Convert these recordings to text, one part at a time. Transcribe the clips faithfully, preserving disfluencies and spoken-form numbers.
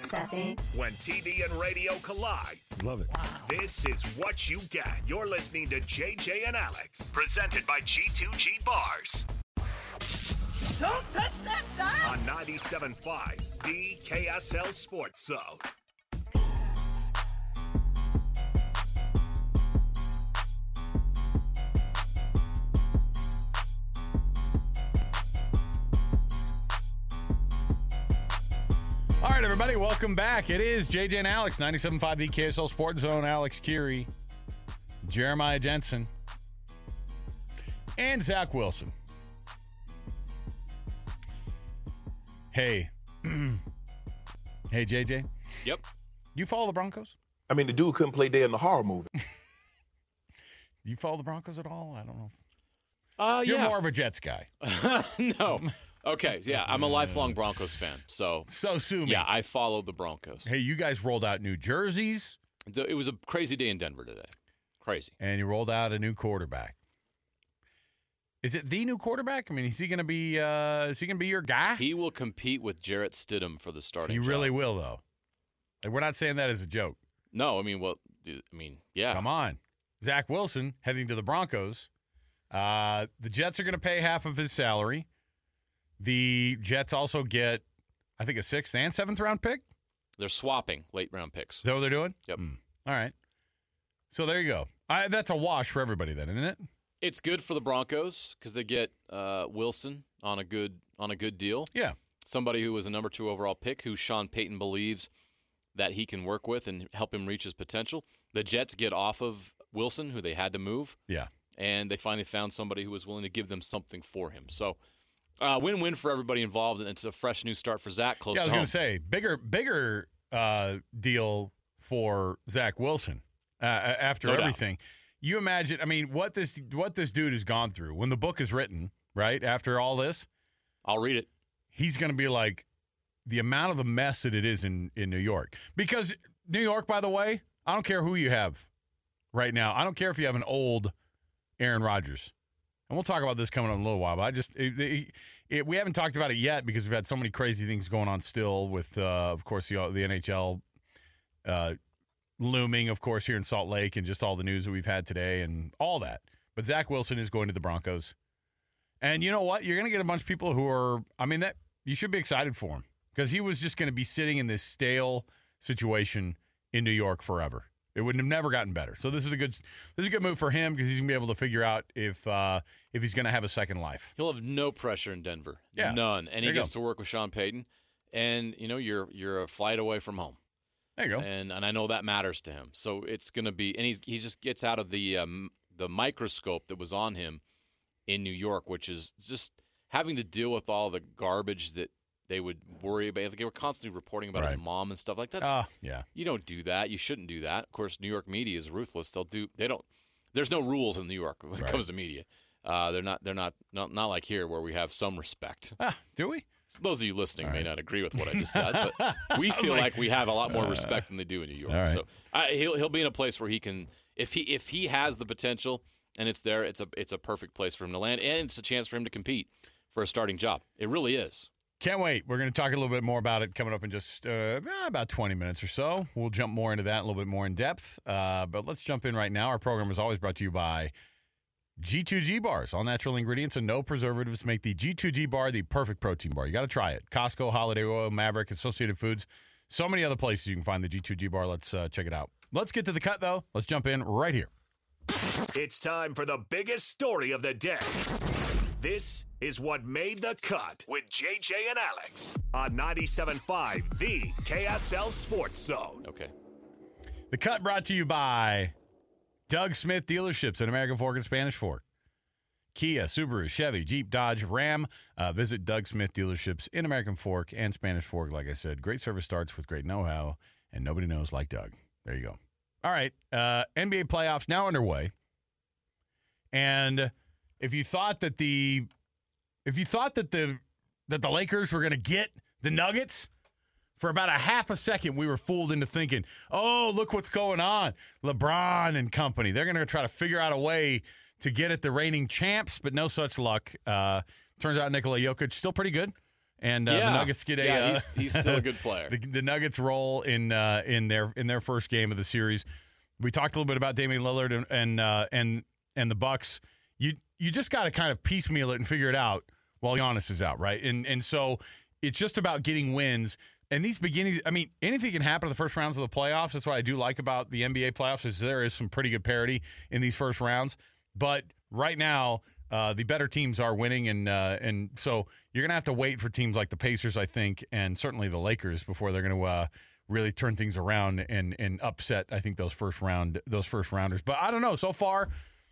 Processing. When T V and radio collide. Love it. Wow. This is what you get. You're listening to J J and Alex. Presented by G two G Bars. Don't touch that dial. On ninety-seven point five, the K S L Sports Zone. All right, everybody, welcome back. It is J J and Alex, ninety-seven point five, the K S L Sports Zone. Alex Curie, Jeremiah Jensen, and Zach Wilson. Hey. Hey, J J. Yep. You follow the Broncos? I mean, the dude couldn't play dead in the horror movie. You follow the Broncos at all? I don't know. Uh, You're yeah. more of a Jets guy. No. Okay, yeah, I'm a lifelong Broncos fan, so So sue me. yeah, I follow the Broncos. Hey, you guys rolled out new jerseys. It was a crazy day in Denver today. Crazy. And you rolled out a new quarterback. Is it the new quarterback? I mean, is he going to be? Uh, is he going to be your guy? He will compete with Jarrett Stidham for the starting. He job. really will, though. Like, we're not saying that as a joke. No, I mean, well, I mean, yeah. Come on, Zach Wilson heading to the Broncos. Uh, the Jets are going to pay half of his salary. The Jets also get, I think, a sixth and seventh round pick. They're swapping late round picks. Is that what they're doing? Yep. Mm. All right. So there you go. I, that's a wash for everybody, then, isn't it? It's good for the Broncos because they get uh, Wilson on a good on a good deal. Yeah. Somebody who was a number two overall pick, who Sean Payton believes that he can work with and help him reach his potential. The Jets get off of Wilson, who they had to move. Yeah. And they finally found somebody who was willing to give them something for him. So, uh, win-win for everybody involved, and it's a fresh new start for Zach close yeah, to I was home. going to say, bigger bigger uh, deal for Zach Wilson uh, after No everything. Doubt. You imagine, I mean, what this what this dude has gone through. When the book is written, right, after all this. I'll read it. He's going to be like, the amount of the mess that it is in, in New York. Because New York, by the way, I don't care who you have right now. I don't care if you have an old Aaron Rodgers. And we'll talk about this coming up in a little while. But I just, it, it, it, we haven't talked about it yet because we've had so many crazy things going on still with, uh, of course, the, the N H L uh, looming, of course, here in Salt Lake and just all the news that we've had today and all that. But Zach Wilson is going to the Broncos. And you know what? You're going to get a bunch of people who are, I mean, that you should be excited for him because he was just going to be sitting in this stale situation in New York forever. It would have never gotten better. So this is a good this is a good move for him because he's going to be able to figure out if uh, if he's going to have a second life. He'll have no pressure in Denver. Yeah. None. And There he you gets go. to work with Sean Payton. And, you know, you're you're a flight away from home. There you go. And and I know that matters to him. So it's going to be – and he's, he just gets out of the um, the microscope that was on him in New York, which is just having to deal with all the garbage that they would worry about. Like they were constantly reporting about Right. his mom and stuff like that. Uh, yeah. You don't do that. You shouldn't do that. Of course, New York media is ruthless. They'll do. They don't. There's no rules in New York when it Right. comes to media. Uh, they're not. They're not, not. Not like here where we have some respect. Ah, do we? Those of you listening All may right. not agree with what I just said, but we feel like, like, we have a lot more respect than they do in New York. all right. So uh, he'll he'll be in a place where he can, if he if he has the potential and it's there, it's a it's a perfect place for him to land, and it's a chance for him to compete for a starting job. It really is. Can't wait. We're going to talk a little bit more about it coming up in just uh, about twenty minutes or so. We'll jump more into that a little bit more in depth. Uh, but let's jump in right now. Our program is always brought to you by G two G Bars. All natural ingredients and no preservatives make the G two G Bar the perfect protein bar. You got to try it. Costco, Holiday Oil, Maverick, Associated Foods. So many other places you can find the G two G Bar. Let's uh, check it out. Let's get to the cut, though. Let's jump in right here. It's time for the biggest story of the day. This is what made the cut with J J and Alex on ninety-seven point five, the K S L Sports Zone. Okay. The cut brought to you by Doug Smith Dealerships at American Fork and Spanish Fork. Kia, Subaru, Chevy, Jeep, Dodge, Ram. Uh, visit Doug Smith Dealerships in American Fork and Spanish Fork. Like I said, great service starts with great know-how, and nobody knows like Doug. There you go. All right, uh, N B A playoffs now underway. And if you thought that the if you thought that the that the Lakers were going to get the Nuggets, for about a half a second, we were fooled into thinking, oh, look what's going on. LeBron and company. They're going to try to figure out a way to get at the reigning champs, but no such luck. Uh, turns out Nikola Jokic still pretty good. and uh, yeah. the Nuggets get a. Yeah, uh, he's, he's still a good player. the, the Nuggets roll in uh, in their in their first game of the series. We talked a little bit about Damian Lillard and and uh, and, and the Bucks. You you just got to kind of piecemeal it and figure it out while Giannis is out, right? And and so it's just about getting wins. And these beginnings, I mean, anything can happen in the first rounds of the playoffs. That's what I do like about the N B A playoffs is there is some pretty good parity in these first rounds. But right now, uh, the better teams are winning, and uh, and so you're going to have to wait for teams like the Pacers, I think, and certainly the Lakers before they're going to uh, really turn things around and and upset, I think, those first round those first rounders. But I don't know. So far,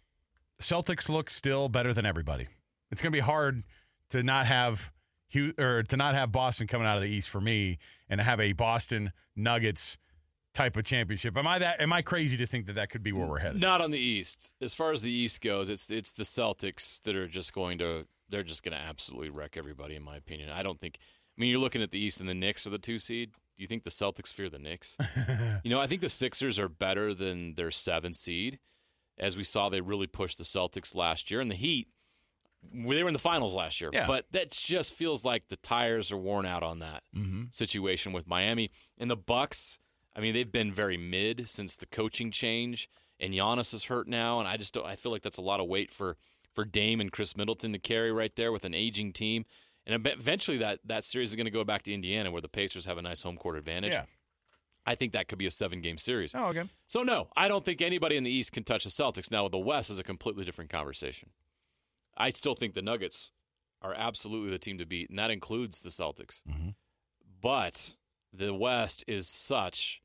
Celtics look still better than everybody. It's going to be hard to not have or to not have Boston coming out of the East for me, and to have a Boston Nuggets type of championship. Am I that? Am I crazy to think that that could be where we're headed? Not on the East. As far as the East goes, it's it's the Celtics that are just going to they're just going to absolutely wreck everybody, in my opinion. I don't think. I mean, you're looking at the East, and the Knicks are the two seed. Do you think the Celtics fear the Knicks? You know, I think the Sixers are better than their seven seed. As we saw, they really pushed the Celtics last year, and the Heat. They were in the finals last year, yeah. but that just feels like the tires are worn out on that mm-hmm. situation with Miami. And the Bucks, I mean, they've been very mid since the coaching change, and Giannis is hurt now, and I just don't, I feel like that's a lot of weight for, for Dame and Chris Middleton to carry right there with an aging team. And eventually that, that series is going to go back to Indiana where the Pacers have a nice home court advantage. Yeah. I think that could be a seven-game series. Oh, okay. So, no, I don't think anybody in the East can touch the Celtics. Now, the West is a completely different conversation. I still think the Nuggets are absolutely the team to beat, and that includes the Celtics. Mm-hmm. But the West is such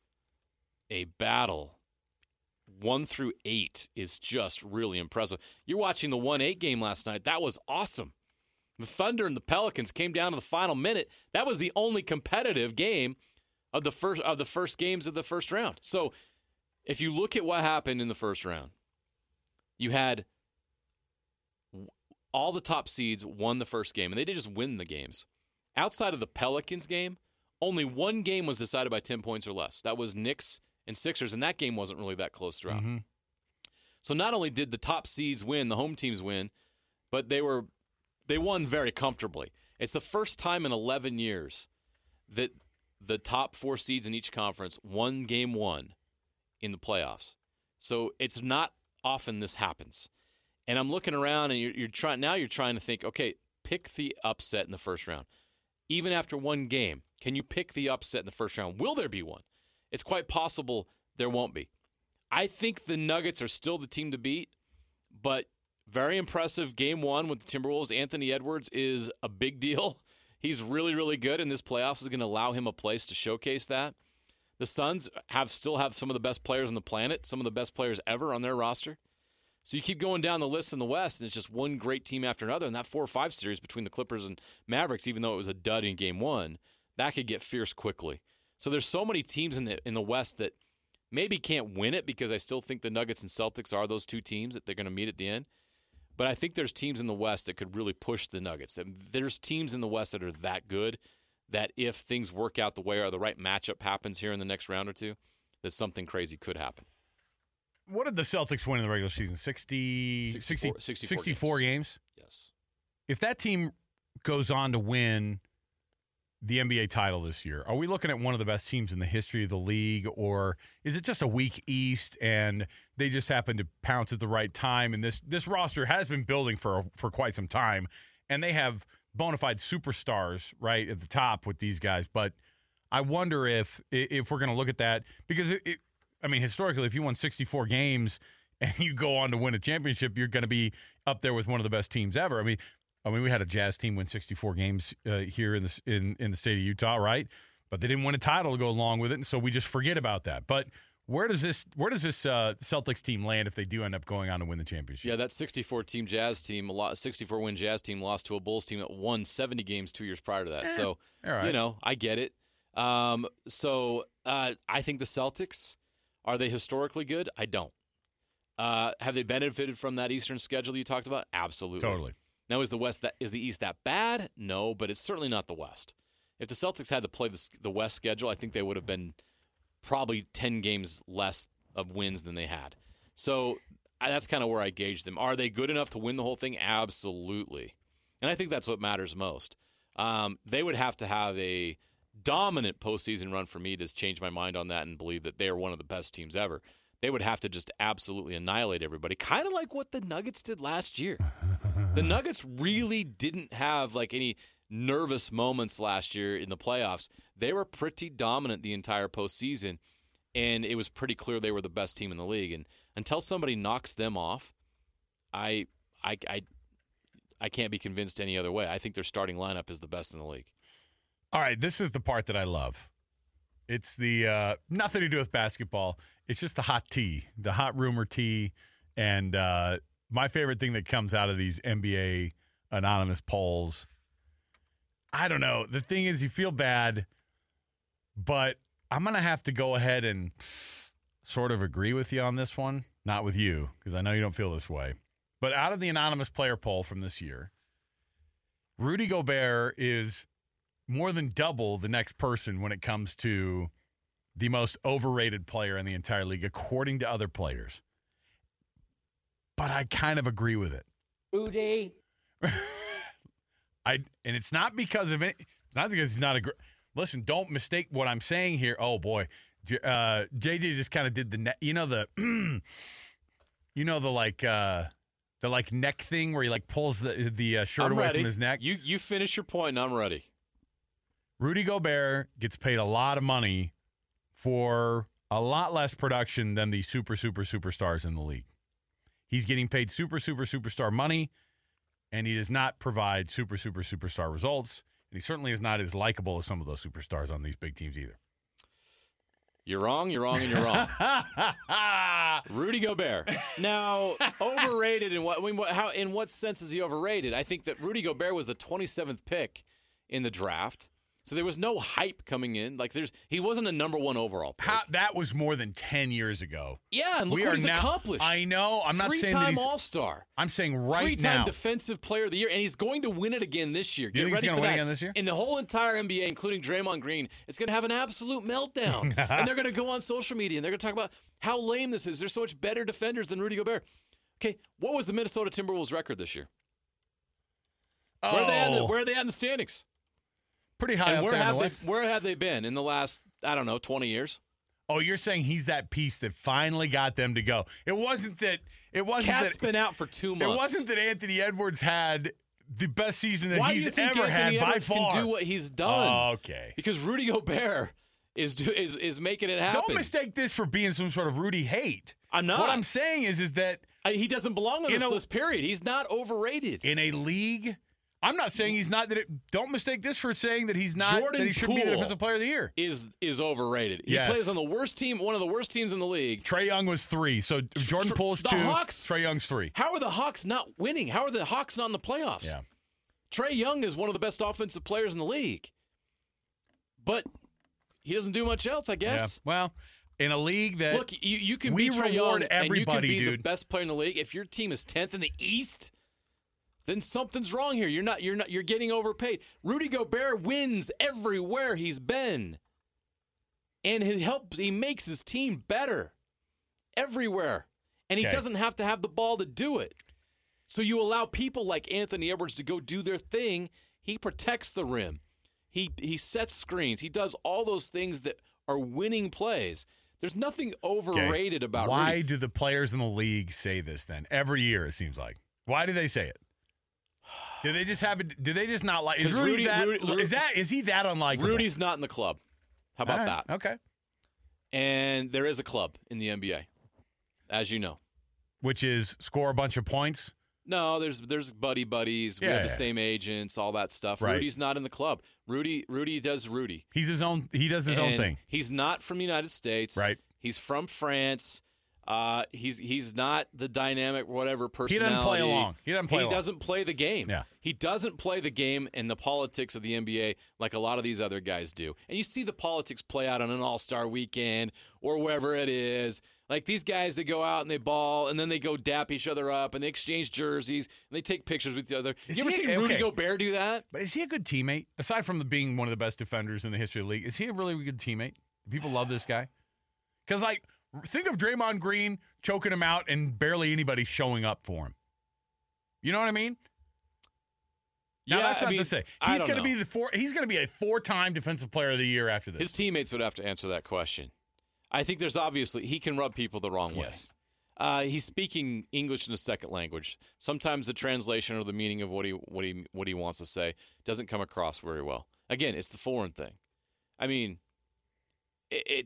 a battle. One through eight is just really impressive. You're watching the one eight game last night. That was awesome. The Thunder and the Pelicans came down to the final minute. That was the only competitive game of the first of the first games of the first round. So if you look at what happened in the first round, you had all the top seeds won the first game, and they didn't just win the games. Outside of the Pelicans game, only one game was decided by ten points or less. That was Knicks and Sixers, and that game wasn't really that close throughout. Mm-hmm. So not only did the top seeds win, the home teams win, but they were they won very comfortably. It's the first time in eleven years that the top four seeds in each conference won game one in the playoffs. So it's not often this happens. And I'm looking around, and you're, you're trying now. You're trying to think, okay, pick the upset in the first round. Even after one game, can you pick the upset in the first round? Will there be one? It's quite possible there won't be. I think the Nuggets are still the team to beat, but very impressive game one with the Timberwolves. Anthony Edwards is a big deal. He's really, really good, and this playoffs is going to allow him a place to showcase that. The Suns have still have some of the best players on the planet, some of the best players ever on their roster. So you keep going down the list in the West, and it's just one great team after another. And that four or five series between the Clippers and Mavericks, even though it was a dud in game one, that could get fierce quickly. So there's so many teams in the in the West that maybe can't win it, because I still think the Nuggets and Celtics are those two teams that they're going to meet at the end. But I think there's teams in the West that could really push the Nuggets. And there's teams in the West that are that good that if things work out the way or the right matchup happens here in the next round or two, that something crazy could happen. What did the Celtics win in the regular season? sixty, sixty-four, sixty, sixty-four, sixty-four games? games? Yes. If that team goes on to win the N B A title this year, are we looking at one of the best teams in the history of the league, or is it just a weak East and they just happen to pounce at the right time? And this this roster has been building for for quite some time, and they have bona fide superstars right at the top with these guys. But I wonder if if we're going to look at that, because it, it I mean, historically, if you won sixty-four games and you go on to win a championship, you're going to be up there with one of the best teams ever. I mean, I mean, we had a Jazz team win sixty-four games uh, here in the in in the state of Utah, right? But they didn't win a title to go along with it, and so we just forget about that. But where does this where does this uh, Celtics team land if they do end up going on to win the championship? Yeah, that sixty-four team Jazz team, a lot sixty-four win Jazz team lost to a Bulls team that won seventy games two years prior to that. Eh, so right. You know, I get it. Um, so uh, I think the Celtics. Are they historically good? I don't. Uh, have they benefited from that Eastern schedule you talked about? Absolutely. Totally. Now, is the West that is the East that bad? No, but it's certainly not the West. If the Celtics had to play the, the West schedule, I think they would have been probably ten games less of wins than they had. So I, that's kind of where I gauge them. Are they good enough to win the whole thing? Absolutely. And I think that's what matters most. Um, they would have to have a dominant postseason run for me to change my mind on that and believe that they are one of the best teams ever. They would have to just absolutely annihilate everybody, kind of like what the Nuggets did last year. The Nuggets really didn't have like any nervous moments last year in the playoffs. They were pretty dominant the entire postseason, and it was pretty clear they were the best team in the league. And until somebody knocks them off, I, I, I, I can't be convinced any other way. I think their starting lineup is the best in the league. All right, this is the part that I love. It's the uh, nothing to do with basketball. It's just the hot tea, the hot rumor tea, and uh, my favorite thing that comes out of these N B A anonymous polls. I don't know. The thing is, you feel bad, but I'm going to have to go ahead and sort of agree with you on this one. Not with you, because I know you don't feel this way. But out of the anonymous player poll from this year, Rudy Gobert is more than double the next person when it comes to the most overrated player in the entire league, according to other players. But I kind of agree with it. Rudy. I and it's not because of it. It's not because he's not a great. Listen, don't mistake what I'm saying here. Oh boy, uh, J J just kind of did the ne- you know the you know the like uh, the like neck thing where he like pulls the the uh, shirt I'm away ready. from his neck. You you finish your point, and I'm ready. Rudy Gobert gets paid a lot of money for a lot less production than the super super superstars in the league. He's getting paid super super superstar money. And he does not provide super, super, superstar results. And he certainly is not as likable as some of those superstars on these big teams either. You're wrong, you're wrong, and you're wrong. Rudy Gobert. Now, overrated in what, I mean, what how in what sense is he overrated? I think that Rudy Gobert was the twenty-seventh pick in the draft. So there was no hype coming in. Like there's he wasn't a number one overall pick. How, that was more than ten years ago. Yeah, and look we what are he's now, accomplished. I know. I'm not saying that Three-time he's All-Star. I'm saying right Three-time now. Defensive Player of the Year, and he's going to win it again this year. Do you Get think he's ready gonna for win that. again this year? And the whole entire N B A, including Draymond Green, is going to have an absolute meltdown. And they're going to go on social media, and they're going to talk about how lame this is. There's so much better defenders than Rudy Gobert. Okay, what was the Minnesota Timberwolves record this year? Oh, Where are they at in the, where are they at in the standings? pretty high And up where there in have the they West. where have they been in the last, I don't know, twenty years? Oh, you're saying he's that piece that finally got them to go. It wasn't that. It wasn't Cat's that. been out for two months. It wasn't that Anthony Edwards had the best season that Why do he's you think ever Anthony had Edwards by far. can do what he's done? Oh, okay. Because Rudy Gobert is do, is is making it happen. Don't mistake this for being some sort of Rudy hate. I'm not. What I'm saying is, is that I, he doesn't belong on You this know- list. Period. He's not overrated. in a league, I'm not saying he's not. That it, don't mistake this for saying that he's not. Jordan that he should be the Poole defensive player of the year. Is is overrated. He Yes. plays on the worst team, one of the worst teams in the league. Trae Young was three, so Jordan Tr- Poole's the two. Hawks- Trae Young's three. How are the Hawks not winning? How are the Hawks not in the playoffs? Yeah. Trae Young is one of the best offensive players in the league, but he doesn't do much else, I Yeah. guess. Well, in a league that Look, you, you can we be Trae reward Young and you can everybody, be the dude. best player in the league. If your team is tenth in the East, then something's wrong here. You're not. You're not. You're getting overpaid. Rudy Gobert wins everywhere he's been, and he helps. He makes his team better everywhere, and he Okay. doesn't have to have the ball to do it. So you allow people like Anthony Edwards to go do their thing. He protects the rim. He he sets screens. He does all those things that are winning plays. There's nothing overrated Okay. about Why Rudy. do the players in the league say this then? Every year, it seems like. Why do they say it? Do they just have it? Do they just not like? Is 'Cause Rudy, Rudy- that? Rudy- Rudy- is that? Is he that unlikable? Rudy's not in the club. How about All right. that? Okay. And there is a club in the N B A, as you know. Which is score a bunch of points. No, there's there's buddy buddies. We Yeah, have the yeah. same agents, all that stuff. Right. Rudy's not in the club. Rudy Rudy does Rudy. He's his own. He does his own And thing. He's not from the United States. Right. He's from France. Uh, he's he's not the dynamic whatever He personality. doesn't play along. He doesn't play He along. doesn't play the game. Yeah. He doesn't play the game and the politics of the N B A like a lot of these other guys do. And you see the politics play out on an All-Star weekend or wherever it is. Like these guys that go out and they ball and then they go dap each other up and they exchange jerseys and they take pictures with each other. Is you ever he- seen Rudy okay. Gobert do that? But is he a good teammate? Aside from the being one of the best defenders in the history of the league, is he a really good teammate? People love this guy. Because, like, think of Draymond Green choking him out and barely anybody showing up for him. You know what I mean? Now, Yeah, that's I not mean, to say I he's don't going to know. be the four. He's going to be a four-time Defensive Player of the Year after this. His teammates would have to answer that question. I think there's obviously he can rub people the wrong way. Yes. Uh, he's speaking English in a second language. Sometimes the translation or the meaning of what he what he what he wants to say doesn't come across very well. Again, it's the foreign thing. I mean, it, it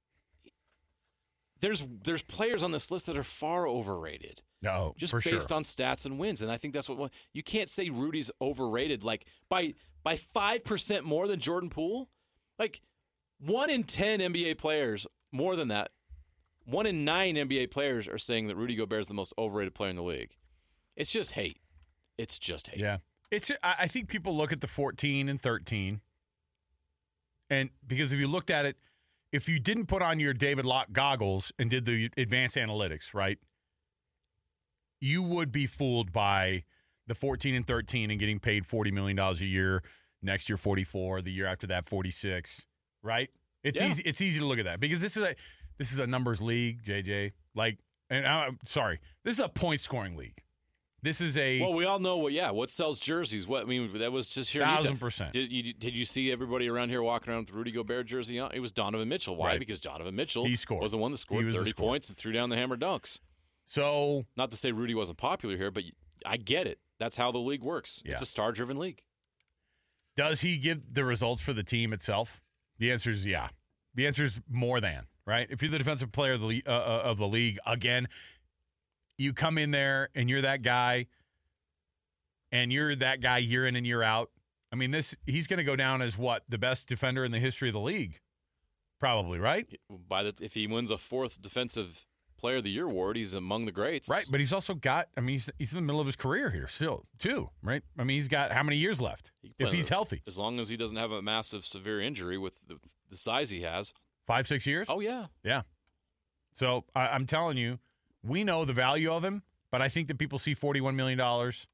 there's there's players on this list that are far overrated. No, Just for based sure. on stats and wins, and I think that's what you can't say Rudy's overrated like by by five percent more than Jordan Poole. Like one in ten N B A players, more than that, one in nine N B A players are saying that Rudy Gobert is the most overrated player in the league. It's just hate. It's just hate. Yeah, it's. I I think people look at the fourteen and thirteen, and because if you looked at it, if you didn't put on your David Locke goggles and did the advanced analytics, right, you would be fooled by the fourteen and thirteen and getting paid forty million dollars a year. Next year, forty-four. The year after that, forty-six. Right? It's Yeah. easy. It's easy to look at that because this is a this is a numbers league, J J. Like, and I'm sorry, this is a point scoring league. This is a Well, we all know what. Yeah, what sells jerseys? What I mean, that was just here. in Utah. thousand percent. Did you did you see everybody around here walking around with Rudy Gobert jersey on? It was Donovan Mitchell. Why? Right. Because Donovan Mitchell He scored. was the one that He scored was the thirty scorer. points and threw down the hammer dunks. So Not to say Rudy wasn't popular here, but I get it. That's how the league works. Yeah. It's a star-driven league. does he give the results for the team itself? The answer is yeah. The answer is more than, right? If you're the defensive player of the, le- uh, of the league, again, you come in there and you're that guy, and you're that guy year in and year out. I mean, this he's going to go down as what? The best defender in the history of the league, probably, right? By the if he wins a fourth defensive player of the year award, he's among the greats. Right, but he's also got, I mean, he's, he's in the middle of his career here still, too, right? I mean, he's got how many years left He can if play he's the- healthy? As long as he doesn't have a massive severe injury with the, the size he has. Five, six years? Oh yeah. Yeah. So I, I'm telling you, we know the value of him, but I think that people see forty-one million dollars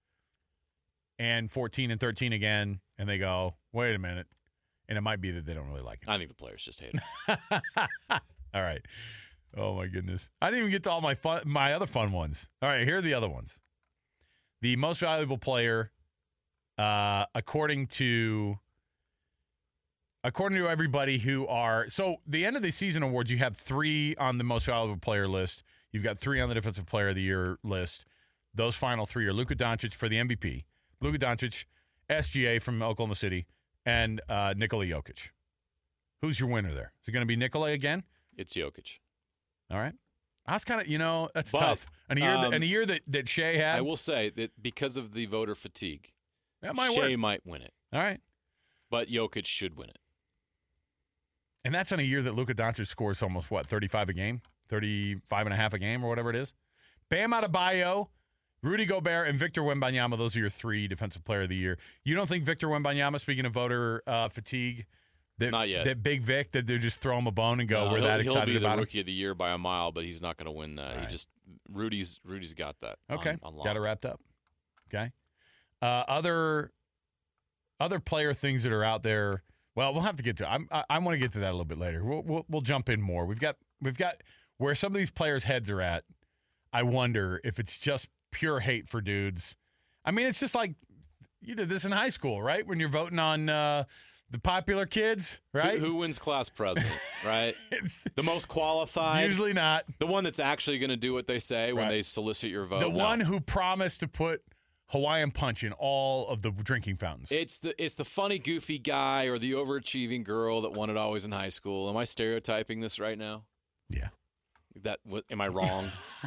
and fourteen and thirteen again, and they go, wait a minute. And it might be that they don't really like him. I think the players just hate him. All right. Oh, my goodness. I didn't even get to all my fun, my other fun ones. All right, here are the other ones. The most valuable player, uh, according to according to everybody who are so the end of the season awards, you have three on the most valuable player list. You've got three on the defensive player of the year list. Those final three are Luka Doncic for the M V P, Luka Doncic, S G A from Oklahoma City, and uh, Nikola Jokic. Who's your winner there? Is it going to be Nikola again? It's Jokic. All right. I was kind of, you know, that's But, tough. And a year, um, that, and a year that, that Shea had, I will say that because of the voter fatigue, that might Shea work. might win it, All right. but Jokic should win it. And that's in a year that Luka Doncic scores almost, what, thirty-five a game? thirty-five and a half a game or whatever it is? Bam Adebayo, Rudy Gobert, and Victor Wembanyama, those are your three defensive player of the year. You don't think Victor Wembanyama, speaking of voter uh, fatigue, that, Not yet. that Big Vic, that they just throw him a bone and go, No, we're he'll, that he'll excited be the about him? rookie of the year by a mile, but he's not going to win that. Right. He just Rudy's Rudy's got that. Okay, on, on lock. got it wrapped up. Okay, uh, other other player things that are out there. Well, we'll have to get to. I'm, I I want to get to that a little bit later. We'll, we'll we'll jump in more. We've got we've got where some of these players' heads are at. I wonder if it's just pure hate for dudes. I mean, it's just like you did this in high school, right? When you're voting on uh, the popular kids, right? Who, who wins class president, right? It's The most qualified. usually not The one that's actually going to do what they say when Right. they solicit your vote. the No. one who promised to put Hawaiian Punch in all of the drinking fountains. It's the it's the funny, goofy guy or the overachieving girl that won it always in high school. Am I stereotyping this right now? yeah. That what, am I wrong?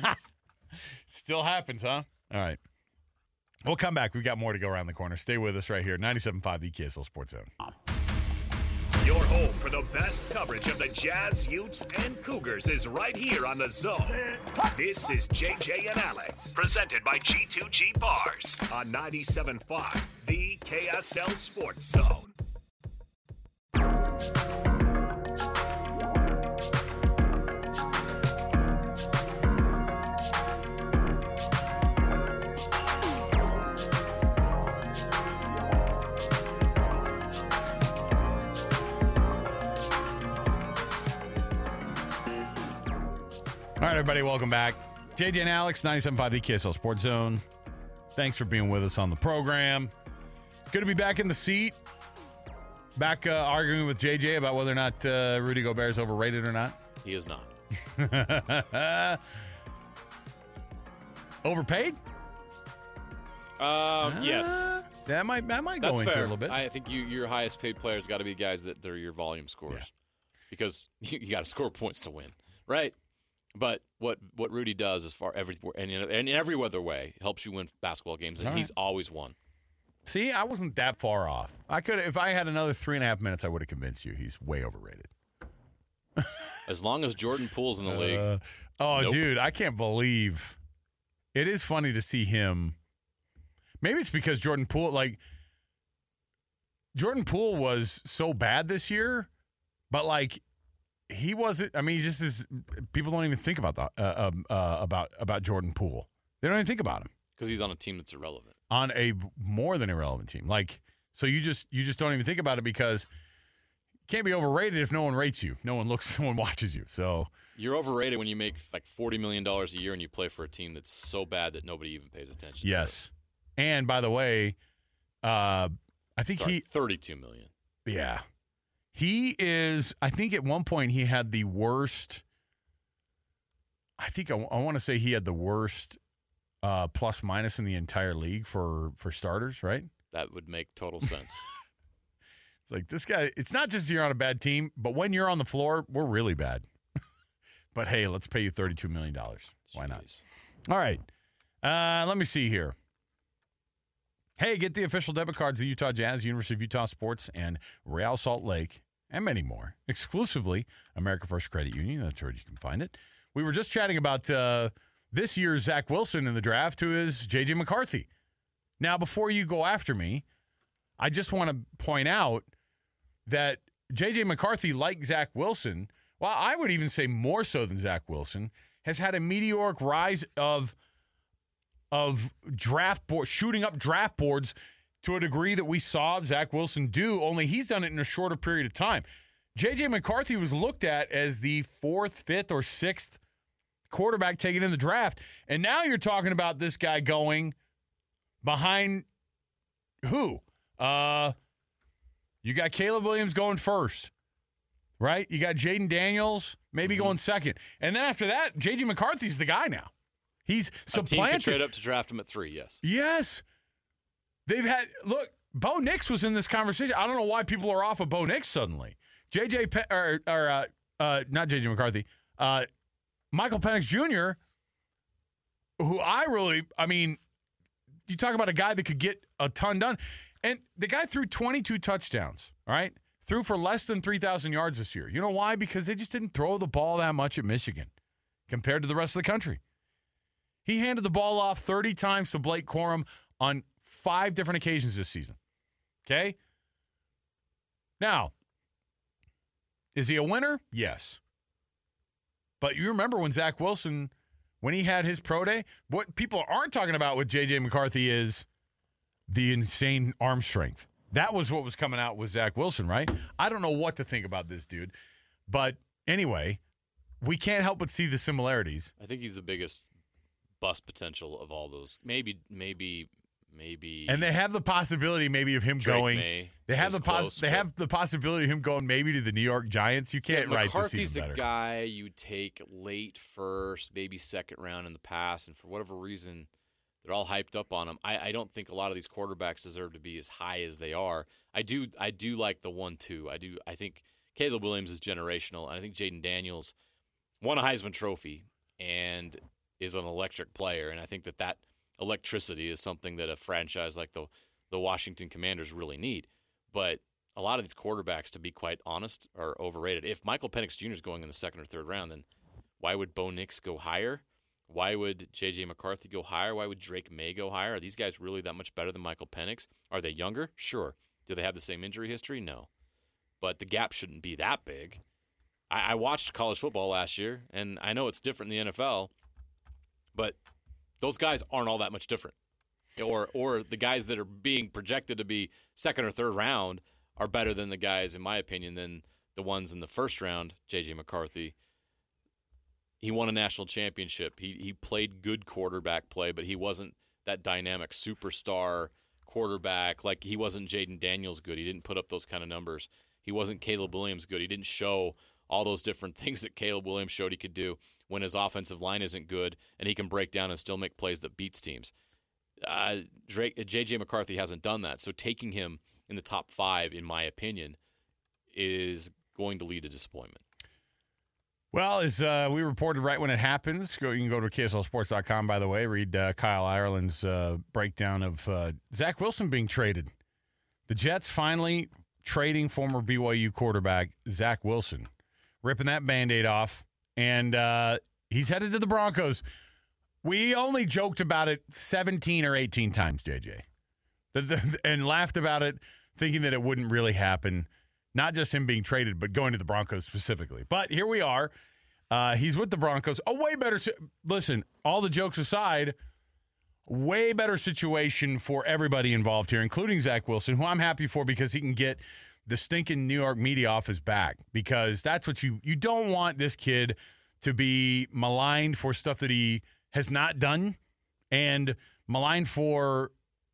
Still happens, huh? All right. We'll come back. We've got more to go around the corner. Stay with us right here. ninety-seven point five, the K S L Sports Zone. Your home for the best coverage of the Jazz, Utes, and Cougars is right here on The Zone. This is J J and Alex, presented by G two G Bars on ninety-seven point five, the K S L Sports Zone. All right, everybody, welcome back. J J and Alex, ninety-seven point five, the K S L Sports Zone. Thanks for being with us on the program. Good to be back in the seat. Back uh, arguing with J J about whether or not uh, Rudy Gobert is overrated or not. He is not. Overpaid? Um, uh, yes. That might that might That's go into fair. a little bit. I think you, your highest paid players got to be guys that they're your volume scorers, yeah. because you, you got to score points to win, right? But what what Rudy does, as far every and in, in every other way, helps you win basketball games, and All he's right. always won. See, I wasn't that far off. I could, if I had another three and a half minutes, I would have convinced you he's way overrated. As long as Jordan Poole's in the league. Uh, oh, nope. dude, I can't believe it is funny to see him. Maybe it's because Jordan Poole, like, Jordan Poole was so bad this year, but like, he wasn't. I mean, he just is. People don't even think about the, uh, um, uh, about about Jordan Poole. They don't even think about him because he's on a team that's irrelevant. On a more than irrelevant team, like so, you just you just don't even think about it because you can't be overrated if no one rates you, no one looks, no one watches you. So you're overrated when you make like forty million dollars a year and you play for a team that's so bad that nobody even pays attention. Yes, to it. And by the way, uh, I think Sorry, he thirty-two million. Yeah. He is, I think at one point he had the worst, I think I, I want to say he had the worst uh, plus minus in the entire league for, for starters, right? That would make total sense. It's like this guy, it's not just you're on a bad team, but when you're on the floor, we're really bad. But hey, let's pay you thirty-two million dollars. Why not? All right. Uh, let me see here. Hey, get the official debit cards of Utah Jazz, University of Utah Sports, and Real Salt Lake, and many more. Exclusively, America First Credit Union. That's where you can find it. We were just chatting about uh, this year's Zach Wilson in the draft, who is J J McCarthy. Now, before you go after me, I just want to point out that J J McCarthy, like Zach Wilson, well, I would even say more so than Zach Wilson, has had a meteoric rise of of draft board, shooting up draft boards to a degree that we saw Zach Wilson do, only he's done it in a shorter period of time. J J McCarthy was looked at as the fourth, fifth, or sixth quarterback taken in the draft, and now you're talking about this guy going behind who? Uh, you got Caleb Williams going first, right? You got Jaden Daniels maybe mm-hmm. going second. And then after that, J J McCarthy's the guy now. He's supplanted. A team could trade up to draft him at three, yes. Yes. They've had, look, Bo Nix was in this conversation. I don't know why people are off of Bo Nix suddenly. J J, Pe- or, or uh, uh, not J J McCarthy, uh, Michael Penix Junior, who I really, I mean, you talk about a guy that could get a ton done. And the guy threw twenty-two touchdowns, all right? Threw for less than three thousand yards this year. You know why? Because they just didn't throw the ball that much at Michigan compared to the rest of the country. He handed the ball off thirty times to Blake Corum on five different occasions this season. Okay? Now, is he a winner? Yes. But you remember when Zach Wilson, when he had his pro day, what people aren't talking about with J J McCarthy is the insane arm strength. That was what was coming out with Zach Wilson, right? I don't know what to think about this dude. But anyway, we can't help but see the similarities. I think he's the biggest bust potential of all those. Maybe, maybe, maybe. And they have the possibility maybe of him Drake going. May they have the close, pos- They have the possibility of him going maybe to the New York Giants. You can't so write this McCarthy's season better. a guy you take late first, maybe second round in the past, and for whatever reason, they're all hyped up on him. I, I don't think a lot of these quarterbacks deserve to be as high as they are. I do. I do like the one two. I do. I think Caleb Williams is generational, and I think Jaden Daniels won a Heisman Trophy and is an electric player, and I think that that electricity is something that a franchise like the the Washington Commanders really need. But a lot of these quarterbacks, to be quite honest, are overrated. If Michael Penix Junior is going in the second or third round, then why would Bo Nix go higher? Why would J J McCarthy go higher? Why would Drake May go higher? Are these guys really that much better than Michael Penix? Are they younger? Sure. Do they have the same injury history? No. But the gap shouldn't be that big. I, I watched college football last year, and I know it's different in the N F L, but those guys aren't all that much different. Or or the guys that are being projected to be second or third round are better than the guys, in my opinion, than the ones in the first round, J J McCarthy. He won a national championship. He he played good quarterback play, but he wasn't that dynamic superstar quarterback. Like, he wasn't Jaden Daniels good. He didn't put up those kind of numbers. He wasn't Caleb Williams good. He didn't show all those different things that Caleb Williams showed he could do when his offensive line isn't good and he can break down and still make plays that beats teams. Uh, Drake, J J McCarthy hasn't done that. So taking him in the top five, in my opinion, is going to lead to disappointment. Well, as uh, we reported right when it happens, go, you can go to K S L sports dot com, by the way, read uh, Kyle Ireland's uh, breakdown of uh, Zach Wilson being traded. The Jets finally trading former B Y U quarterback Zach Wilson, ripping that Band-Aid off, and uh, he's headed to the Broncos. We only joked about it seventeen or eighteen times, J J, and laughed about it, thinking that it wouldn't really happen. Not just him being traded, but going to the Broncos specifically. But here we are. Uh, he's with the Broncos. A way better – listen, all the jokes aside, way better situation for everybody involved here, including Zach Wilson, who I'm happy for because he can get the stinking New York media off his back, because that's what you – you don't want this kid to be maligned for stuff that he has not done and maligned for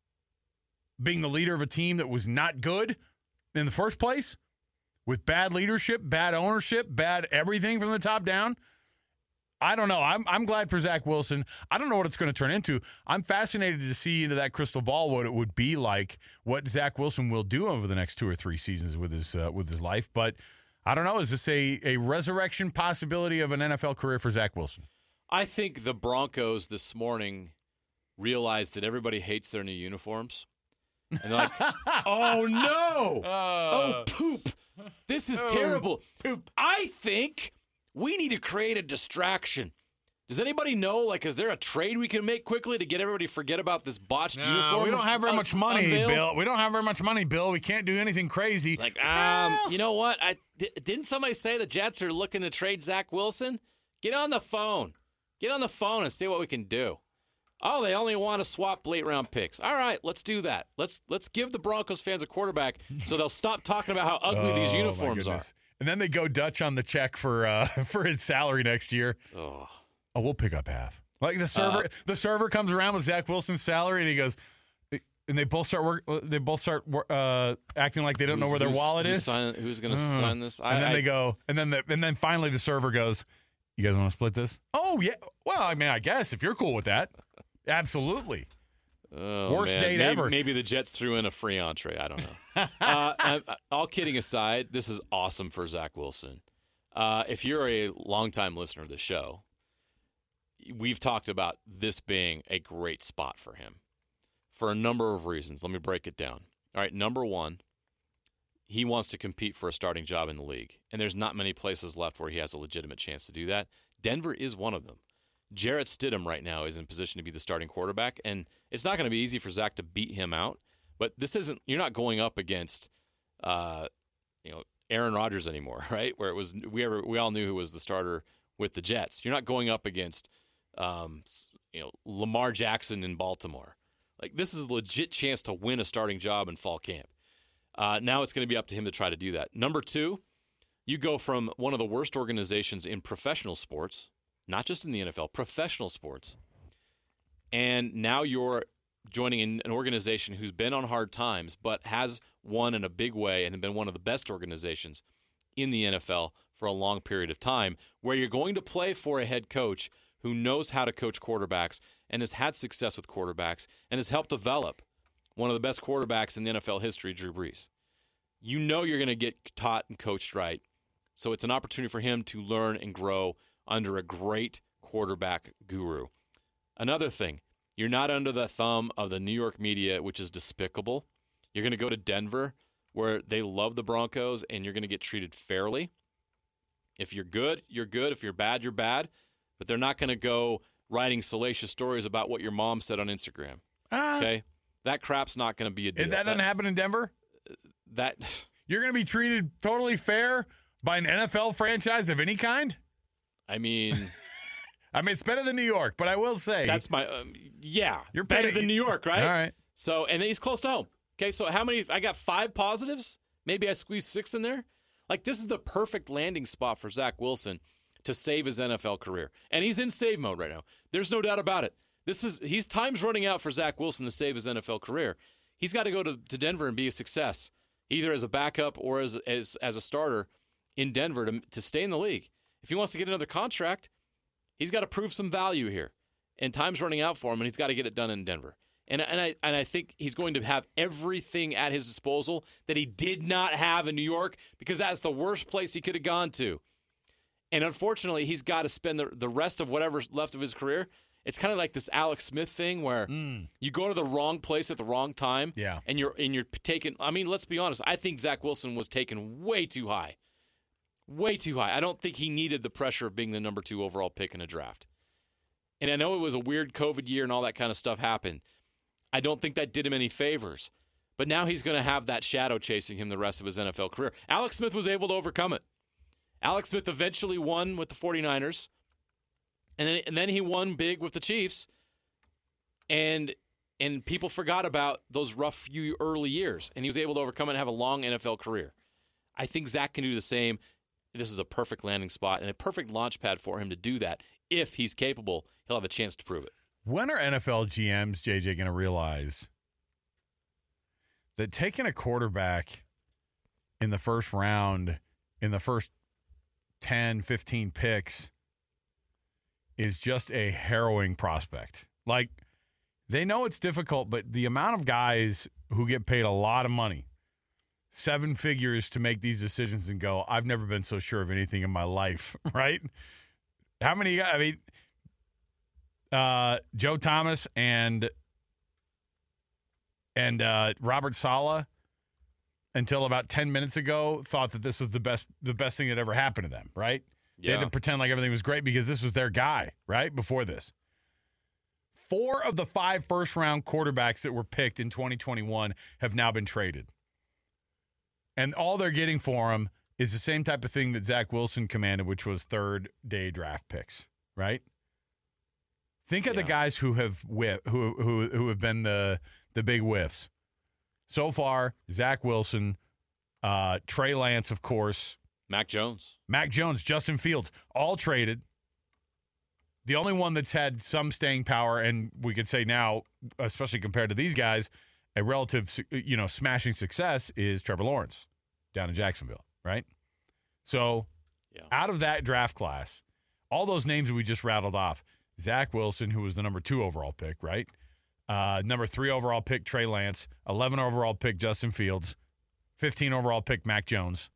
being the leader of a team that was not good in the first place. With bad leadership, bad ownership, bad everything from the top down. I don't know. I'm I'm glad for Zach Wilson. I don't know what it's going to turn into. I'm fascinated to see into that crystal ball what it would be like, what Zach Wilson will do over the next two or three seasons with his uh, with his life. But I don't know. Is this a, a resurrection possibility of an N F L career for Zach Wilson? I think the Broncos this morning realized that everybody hates their new uniforms. And they're like, oh, no. Uh, oh, poop. This is oh, terrible. Poop. I think we need to create a distraction. Does anybody know, like, is there a trade we can make quickly to get everybody to forget about this botched no, uniform? We don't have very un- much money, unveiled? Bill. We don't have very much money, Bill. We can't do anything crazy. Like, um, you know what? I, d- didn't somebody say the Jets are looking to trade Zach Wilson? Get on the phone. Get on the phone and see what we can do. Oh, they only want to swap late round picks. All right, let's do that. Let's let's give the Broncos fans a quarterback so they'll stop talking about how ugly oh, these uniforms are. And then they go Dutch on the check for uh, for his salary next year. Oh. oh, we'll pick up half. Like the server, uh, the server comes around with Zach Wilson's salary, and he goes, and they both start work. They both start uh, acting like they don't know where their wallet who's is. Sign, who's going to uh, sign this? And I, then I, they go, and then the, and then finally the server goes, "You guys want to split this?" Oh yeah. Well, I mean, I guess if you're cool with that. Absolutely. Oh, Worst man. date maybe, ever. Maybe the Jets threw in a free entree. I don't know. uh, I, all kidding aside, this is awesome for Zach Wilson. Uh, if you're a longtime listener of the show, we've talked about this being a great spot for him for a number of reasons. Let me break it down. All right, number one, he wants to compete for a starting job in the league, and there's not many places left where he has a legitimate chance to do that. Denver is one of them. Jarrett Stidham right now is in position to be the starting quarterback, and it's not going to be easy for Zach to beat him out. But this isn't. You're not going up against, uh, you know, Aaron Rodgers anymore, right? Where it was we ever we all knew who was the starter with the Jets. You're not going up against, um, you know, Lamar Jackson in Baltimore. Like, this is a legit chance to win a starting job in fall camp. Uh, now it's going to be up to him to try to do that. Number two, you go from one of the worst organizations in professional sports. Not just in the N F L, professional sports. And now you're joining an organization who's been on hard times, but has won in a big way and been one of the best organizations in the N F L for a long period of time, where you're going to play for a head coach who knows how to coach quarterbacks and has had success with quarterbacks and has helped develop one of the best quarterbacks in the N F L history, Drew Brees. You know you're going to get taught and coached right. So it's an opportunity for him to learn and grow under a great quarterback guru. Another thing, you're not under the thumb of the New York media, which is despicable. You're going to go to Denver, where they love the Broncos, and you're going to get treated fairly. If you're good, you're good. If you're bad, you're bad. But they're not going to go writing salacious stories about what your mom said on Instagram. Uh, okay? That crap's not going to be a deal. If that doesn't that, happen in Denver? That You're going to be treated totally fair by an N F L franchise of any kind? I mean, I mean, it's better than New York, but I will say that's my um, yeah. You're better paying, than New York, right? All right. So, and then he's close to home. Okay, so how many? I got five positives. Maybe I squeezed six in there. Like, this is the perfect landing spot for Zach Wilson to save his N F L career, and he's in save mode right now. There's no doubt about it. This is he's time's running out for Zach Wilson to save his N F L career. He's got to go to, to Denver and be a success, either as a backup or as as as a starter in Denver to to stay in the league. If he wants to get another contract, he's got to prove some value here. And time's running out for him, and he's got to get it done in Denver. And and I and I think he's going to have everything at his disposal that he did not have in New York, because that's the worst place he could have gone to. And unfortunately, he's got to spend the, the rest of whatever's left of his career. It's kind of like this Alex Smith thing where mm. you go to the wrong place at the wrong time, yeah. and you're and you're taken. I mean, let's be honest. I think Zach Wilson was taken way too high, way too high. I don't think he needed the pressure of being the number two overall pick in a draft. And I know it was a weird COVID year and all that kind of stuff happened. I don't think that did him any favors. But now he's going to have that shadow chasing him the rest of his N F L career. Alex Smith was able to overcome it. Alex Smith eventually won with the 49ers, and then and then he won big with the Chiefs, and and people forgot about those rough few early years, and he was able to overcome it and have a long N F L career. I think Zach can do the same. This is a perfect landing spot and a perfect launch pad for him to do that. If he's capable, he'll have a chance to prove it. When are N F L G Ms, J J, going to realize that taking a quarterback in the first round, in the first ten, fifteen picks is just a harrowing prospect? Like, they know it's difficult, but the amount of guys who get paid a lot of money, seven figures to make these decisions and go, I've never been so sure of anything in my life, right? How many guys, I mean, uh, Joe Thomas and and uh, Robert Saleh, until about ten minutes ago, thought that this was the best the best thing that ever happened to them, right? Yeah. They had to pretend like everything was great because this was their guy, right, before this. Four of the five first-round quarterbacks that were picked in twenty twenty-one have now been traded. And all they're getting for him is the same type of thing that Zach Wilson commanded, which was third-day draft picks, right? Think of yeah. the guys who have whiff, who who who have been the the big whiffs. So far, Zach Wilson, uh, Trey Lance, of course. Mac Jones. Mac Jones, Justin Fields, all traded. The only one that's had some staying power, and we could say now, especially compared to these guys, a relative, you know, smashing success is Trevor Lawrence down in Jacksonville, right? So yeah. out of that draft class, all those names we just rattled off, Zach Wilson, who was the number two overall pick, right? Uh, number three overall pick, Trey Lance. eleven overall pick, Justin Fields. fifteen overall pick, Mac Jones.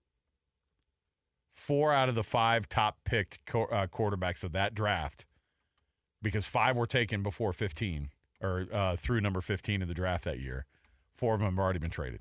Four out of the five top picked co- uh, quarterbacks of that draft, because five were taken before fifteen, or uh, through number fifteen of the draft that year. Four of them have already been traded.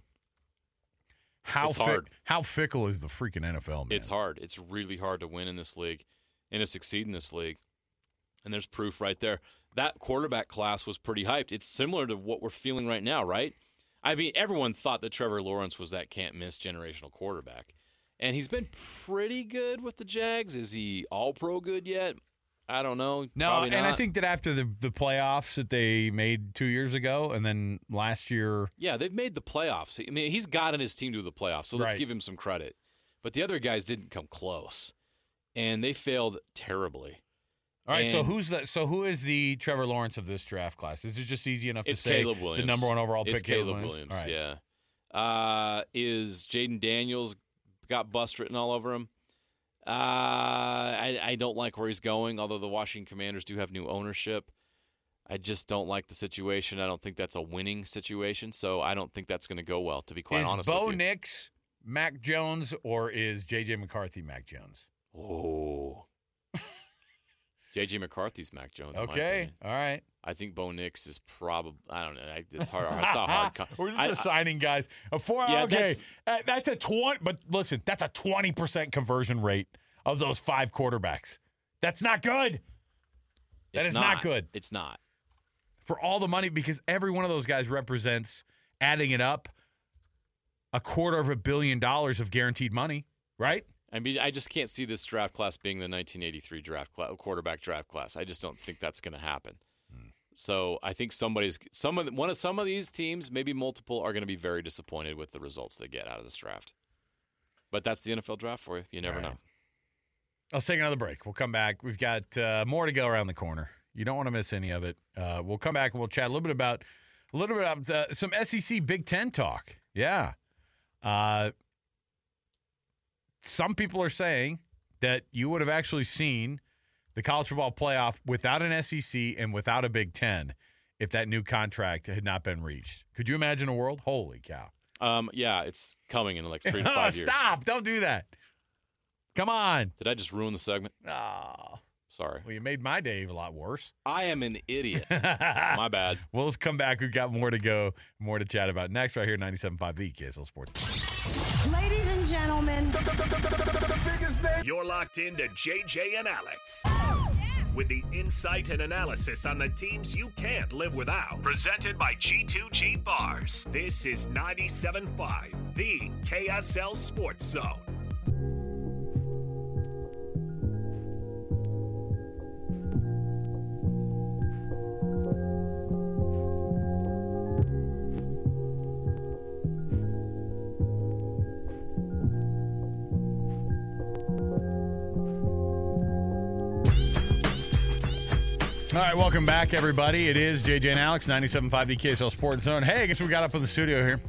How it's hard. Fi- how fickle is the freaking N F L, man? It's hard. It's really hard to win in this league and to succeed in this league. And there's proof right there. That quarterback class was pretty hyped. It's similar to what we're feeling right now, right? I mean, everyone thought that Trevor Lawrence was that can't-miss generational quarterback. And he's been pretty good with the Jags. Is he all-pro good yet? I don't know. No, Probably and not. I think that after the, the playoffs that they made two years ago, and then last year. Yeah, they've made the playoffs. I mean, he's gotten his team to the playoffs, so let's right. give him some credit. But the other guys didn't come close, and they failed terribly. All right, and so who's the so who is the Trevor Lawrence of this draft class? Is it just easy enough to say Caleb Williams. the number one overall pick? It's Caleb, Caleb Williams. Williams. Yeah. Uh, is Jaden Daniels got bust written all over him? Uh, I I don't like where he's going. Although the Washington Commanders do have new ownership, I just don't like the situation. I don't think that's a winning situation. So I don't think that's going to go well. To be quite is honest Bo with you. Nix Mac Jones, or is J J McCarthy Mac Jones? Oh. J J McCarthy's Mac Jones. Okay, all right. I think Bo Nix is probably. I don't know. It's hard. It's a hard. Con- We're just I, assigning guys. A four. Yeah, okay, that's, uh, that's a twenty. But listen, that's a twenty percent conversion rate of those five quarterbacks. That's not good. That is not, not good. It's not for all the money, because every one of those guys represents, adding it up, a quarter of a billion dollars of guaranteed money. Right. I mean, I just can't see this draft class being the nineteen eighty-three draft class, quarterback draft class. I just don't think that's going to happen. Hmm. So I think somebody's some of the, one of some of these teams, maybe multiple, are going to be very disappointed with the results they get out of this draft. But that's the N F L draft for you. You never right. know. Let's take another break. We'll come back. We've got uh, more to go around the corner. You don't want to miss any of it. Uh, we'll come back and we'll chat a little bit about A little bit of uh, some S E C Big Ten talk. Yeah. Uh, some people are saying that you would have actually seen the college football playoff without an S E C and without a Big Ten if that new contract had not been reached. Could you imagine a world? Holy cow. Um, yeah, it's coming in like three to five years. Stop. Don't do that. Come on. Did I just ruin the segment? Oh. Sorry. Well, you made my day a lot worse. I am an idiot. My bad. We'll come back. We've got more to go, more to chat about next right here, ninety-seven point five The K S L Sports. Ladies and gentlemen, You're locked into J J and Alex. With the insight and analysis on the teams you can't live without. Presented by G two G Bars. This is ninety-seven point five The K S L Sports Zone. All right, welcome back, everybody. It is J J and Alex, ninety-seven point five The K S L Sports Zone. Hey, I guess we got up in the studio here.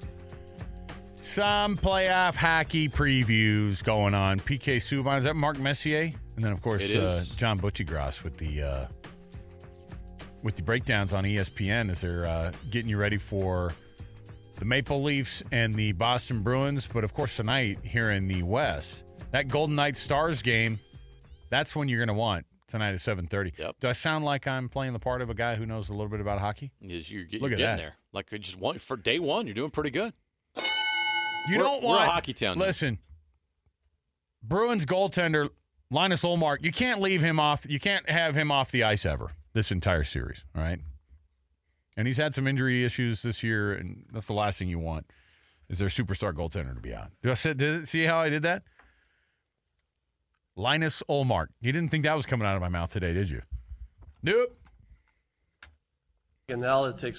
Some playoff hockey previews going on. P K Subban, is that Mark Messier? And then, of course, uh, John Butchiegrass with the uh, with the breakdowns on E S P N as they're uh, getting you ready for the Maple Leafs and the Boston Bruins. But, of course, tonight here in the West, that Golden Knights Stars game, that's when you're going to want. Tonight at seven thirty. Yep. Do I sound like I'm playing the part of a guy who knows a little bit about hockey? Yes, you're, you're Look at getting that. there. Like just one for day one, you're doing pretty good. You we're, don't we're want a hockey town. Listen, Bruins goaltender Linus Ullmark. You can't leave him off. You can't have him off the ice ever this entire series. All right. And he's had some injury issues this year, and that's the last thing you want is their superstar goaltender to be out. Did I say, did, see how I did that? Linus Ullmark. You didn't think that was coming out of my mouth today, did you? Nope. Analytics.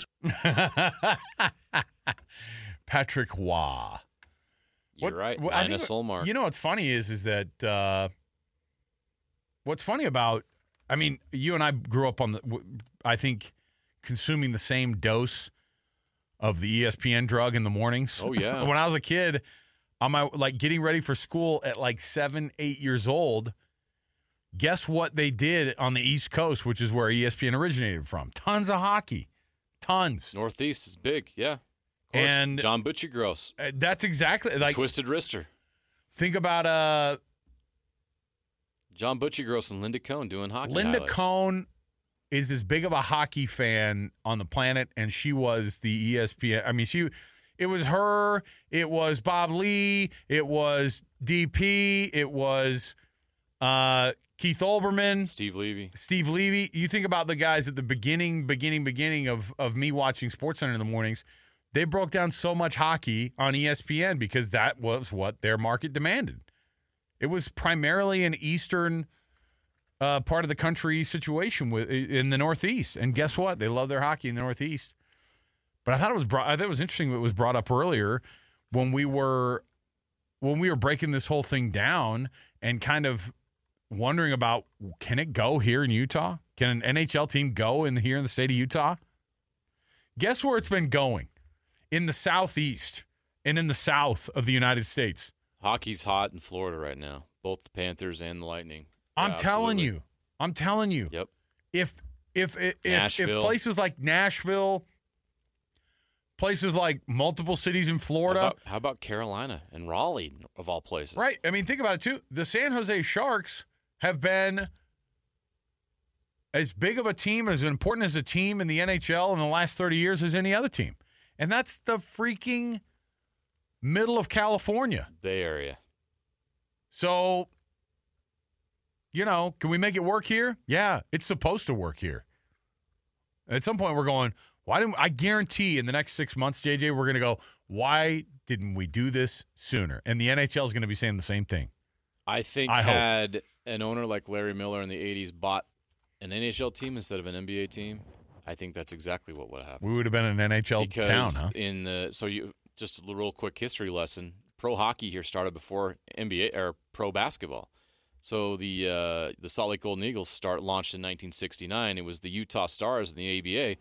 Patrick Waugh. You're What- right. what- I think Linus what- Ullmark. You know what's funny is is that uh, what's funny about, I mean, you and I grew up on the, w- I think, consuming the same dose of the E S P N drug in the mornings. Oh, yeah. When I was a kid, on my like getting ready for school at like seven, eight years old, guess what they did on the East Coast, which is where E S P N originated from? Tons of hockey, tons. Northeast is big, yeah. Of course. And- John Butchiegross, Uh, That's exactly like Twisted Wrister. think about uh. John Butchiegross and Linda Cohn doing hockey Linda highlights. Cohn is as big of a hockey fan on the planet, and she was the E S P N. I mean, she, it was her, it was Bob Lee, it was D P, it was uh, Keith Olbermann, Steve Levy. Steve Levy. You think about the guys at the beginning, beginning, beginning of of me watching SportsCenter in the mornings. They broke down so much hockey on E S P N because that was what their market demanded. It was primarily an Eastern uh, part of the country situation with in the Northeast, and guess what? They love their hockey in the Northeast. But I thought it was brought, I thought it was interesting. It was brought up earlier when we were when we were breaking this whole thing down and kind of wondering about, can it go here in Utah? Can an N H L team go in the, here in the state of Utah? Guess where it's been going? In the Southeast and in the South of the United States. Hockey's hot in Florida right now. Both the Panthers and the Lightning. I'm Yeah, telling absolutely. you. I'm telling you. Yep. If if if, if, if Nashville. places like Nashville, places like multiple cities in How Florida, about, how about Carolina and Raleigh, of all places? right? I mean, think about it too. The San Jose Sharks have been as big of a team, as important as a team in the N H L in the last thirty years as any other team. And that's the freaking middle of California. Bay Area. So, you know, can we make it work here? Yeah, it's supposed to work here. At some point, we're going, why didn't I guarantee in the next six months, J J, we're going to go, why didn't we do this sooner? And the N H L is going to be saying the same thing. I think I hope. had an owner like Larry Miller in the eighties bought an N H L team instead of an N B A team, I think that's exactly what would have happened. We would have been an N H L Because town, huh? in the so you just a real quick history lesson. Pro hockey here started before N B A or pro basketball. So the uh, the Salt Lake Golden Eagles start launched in nineteen sixty-nine. It was the Utah Stars and the A B A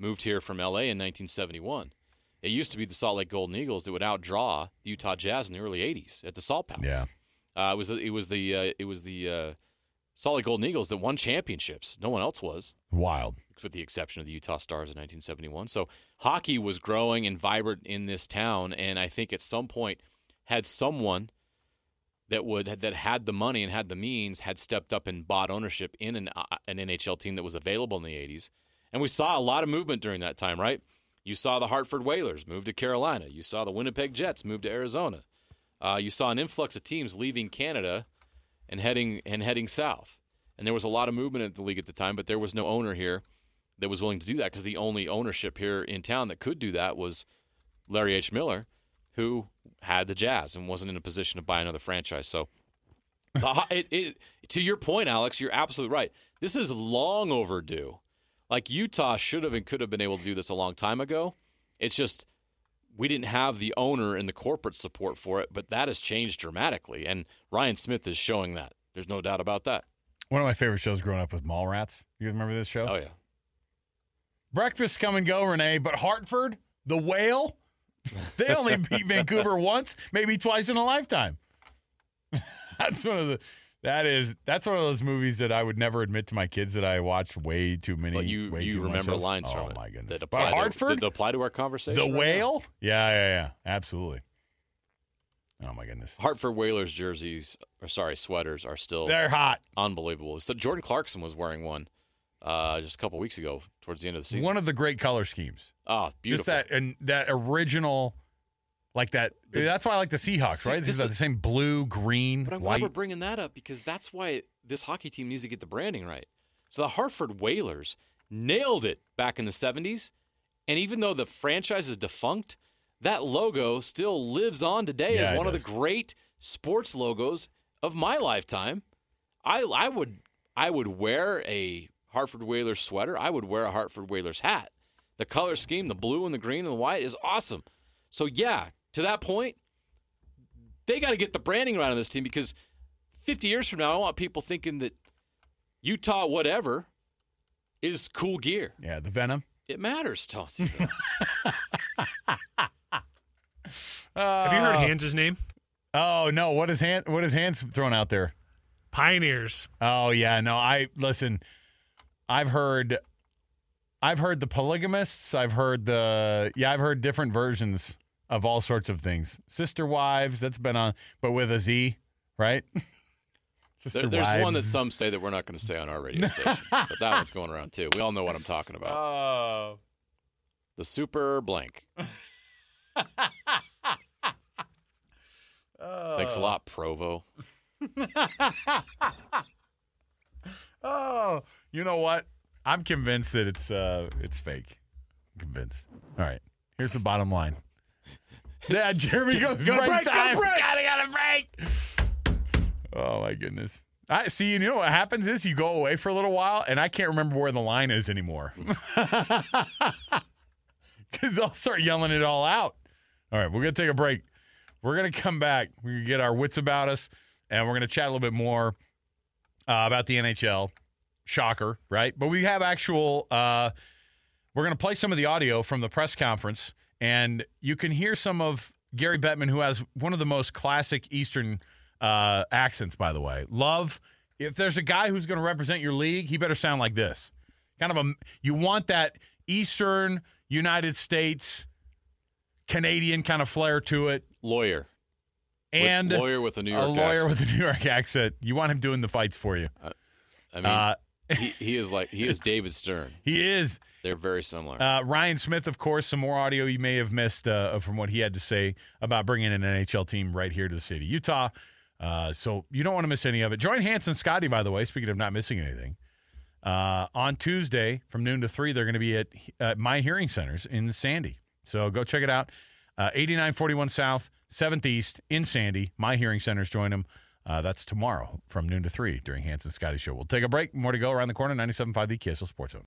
moved here from L A in nineteen seventy-one. It used to be the Salt Lake Golden Eagles that would outdraw the Utah Jazz in the early eighties at the Salt Palace. Yeah. Uh, it was it was the uh, it was the uh, Salt Lake Golden Eagles that won championships. No one else was. Wild. With the exception of the Utah Stars in nineteen seventy-one. So hockey was growing and vibrant in this town, and I think at some point had someone that would that had the money and had the means had stepped up and bought ownership in an, uh, an N H L team that was available in the eighties. And we saw a lot of movement during that time, right? You saw the Hartford Whalers move to Carolina. You saw the Winnipeg Jets move to Arizona. Uh, you saw an influx of teams leaving Canada and heading and heading south. And there was a lot of movement in the league at the time, but there was no owner here that was willing to do that because the only ownership here in town that could do that was Larry H. Miller, who had the Jazz and wasn't in a position to buy another franchise. So it, it, to your point, Alex, you're absolutely right. This is long overdue. Like Utah should have and could have been able to do this a long time ago. It's just we didn't have the owner and the corporate support for it, but that has changed dramatically. And Ryan Smith is showing that. There's no doubt about that. One of my favorite shows growing up was Mallrats. You guys remember this show? Oh, yeah. Breakfast come and go, Renee, but Hartford, the Whale, they only beat Vancouver once, maybe twice in a lifetime. That's one of the that is that's one of those movies that I would never admit to my kids that I watched way too many. But you way you too remember much lines of. from oh it my goodness. that apply but Hartford, to, that apply to our conversation. the right Whale, now? yeah, yeah, yeah, absolutely. Oh my goodness. Hartford Whalers jerseys, or sorry, sweaters are still They're hot. unbelievable. So Jordan Clarkson was wearing one uh, just a couple weeks ago, towards the end of the season. One of the great color schemes. Oh, beautiful. Just that and that original, like that. That's why I like the Seahawks, See, right? This, this is is- the same blue, green, But I'm white. glad we're bringing that up because that's why this hockey team needs to get the branding right. So the Hartford Whalers nailed it back in the seventies, and even though the franchise is defunct, that logo still lives on today Yeah, as it one of does. the great sports logos of my lifetime. I I would I would wear a Hartford Whalers sweater. I would wear a Hartford Whalers hat. The color scheme, the blue and the green and the white, is awesome. So yeah, to that point, they got to get the branding right on this team because fifty years from now, I want people thinking that Utah whatever is cool gear. Yeah, the Venom. It matters, Tony. Have you heard Hans' name? Oh no! What is hand? What is hands thrown out there? Pioneers. Oh yeah, no. I listen. I've heard. I've heard the polygamists. I've heard the yeah. I've heard different versions of all sorts of things. Sister wives. That's been on, but with a Z, right? Sister There, there's wives. one that some say that we're not going to say on our radio station, but that one's going around too. We all know what I'm talking about. Oh. The super blank. Thanks a lot, Provo. Oh, you know what? I'm convinced that it's uh it's fake. I'm convinced. All right. Here's the bottom line. Yeah, Jeremy goes Gotta break break, time. gotta break. Gotta, gotta break. Oh my goodness. I see. You know what happens is you go away for a little while, and I can't remember where the line is anymore because I'll start yelling it all out. All right, we're gonna take a break. We're gonna come back. We're gonna get our wits about us, and we're gonna chat a little bit more uh, about the N H L. Shocker, right? But we have actual. Uh, we're gonna play some of the audio from the press conference, and you can hear some of Gary Bettman, who has one of the most classic Eastern uh, accents, by the way. Love. If there's a guy who's going to represent your league, he better sound like this. Kind of a. You want that Eastern United States Canadian kind of flair to it. Lawyer. And With, lawyer with a New York a lawyer accent. with a New York accent. You want him doing the fights for you. I mean, Uh, he, he is like he is David Stern. he is. They're very similar. Uh, Ryan Smith, of course, some more audio you may have missed uh, from what he had to say about bringing an N H L team right here to the state of Utah. Uh, so you don't want to miss any of it. Join Hans and Scotty, by the way, speaking of not missing anything. Uh, on Tuesday from noon to three, they're going to be at uh, My Hearing Centers in Sandy. So go check it out. Uh, eighty-nine forty-one South, seventh East in Sandy. My Hearing Centers, join them. Uh, that's tomorrow from noon to three during Hans and Scotty Show. We'll take a break. More to go around the corner. ninety-seven point five The K S L Sports Zone.